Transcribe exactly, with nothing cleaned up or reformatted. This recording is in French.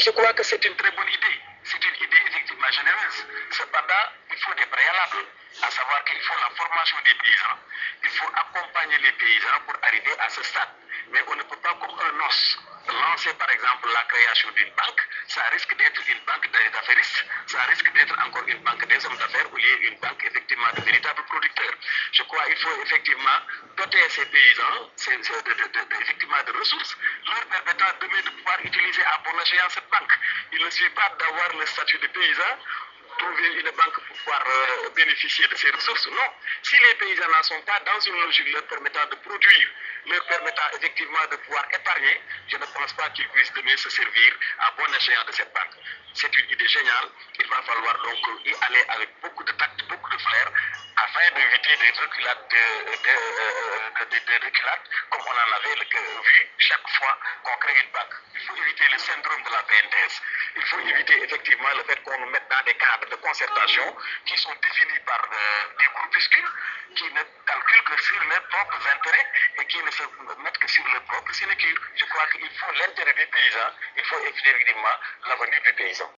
Je crois que c'est une très bonne idée. C'est une idée effectivement généreuse. Cependant, il faut des préalables, à savoir qu'il faut la formation des paysans. Il faut accompagner les paysans pour arriver à ce stade. Mais on ne peut pas, comme un os, lancer par exemple la création d'une banque. Ça risque d'être une banque des affairistes, ça risque d'être encore une banque des hommes d'affaires ou une banque effectivement de véritables producteurs. Je crois qu'il faut effectivement doter ces paysans ces, de, de, de, de, effectivement de ressources, leur permettant demain de pouvoir utiliser à bon escient cette banque. Il ne suffit pas d'avoir le statut de paysan, trouver une banque pour pouvoir euh, bénéficier de ces ressources. Non. Si les paysans n'en sont pas dans une logique leur permettant de produire, leur permettant effectivement de pouvoir épargner, je ne pense pas qu'ils puissent demain se servir à bon escient de cette banque. C'est une idée géniale. Il va falloir donc y aller avec beaucoup de tact, beaucoup de flair, afin d'éviter des reculades, de, de, de, de, de reculades comme on en avait vu chaque fois qu'on crée une banque. Il faut éviter le syndrome de la P N D S. Il faut éviter effectivement le fait qu'on nous mette dans des cadres de concertation qui sont définis par euh, des groupuscules qui ne calculent que sur leurs propres intérêts et qui ne se mettent que sur leurs propres sinécures. Je crois qu'il faut l'intérêt des paysans, il faut effectivement l'avenir du paysan.